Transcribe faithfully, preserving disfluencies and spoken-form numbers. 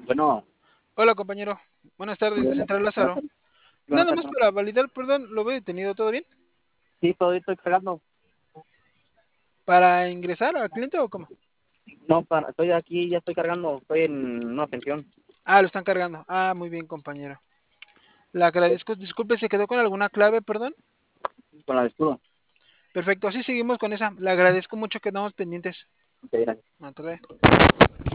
Bueno, Hola, compañero. Buenas tardes, de buenas Central buenas Lázaro. tardes. Buenas Nada tardes, más ¿no? para validar, perdón, lo veo detenido, ¿todo bien? Sí, todavía estoy cargando. ¿Para ingresar al cliente o cómo? No, para, estoy aquí, ya estoy cargando. Estoy en una pensión Ah, lo están cargando. Ah, muy bien, compañero. La agradezco. Disculpe, ¿se quedó con alguna clave, perdón? con la de escudo. Perfecto, así seguimos con esa. Le agradezco mucho que estamos pendientes. Ok, gracias. Hasta luego.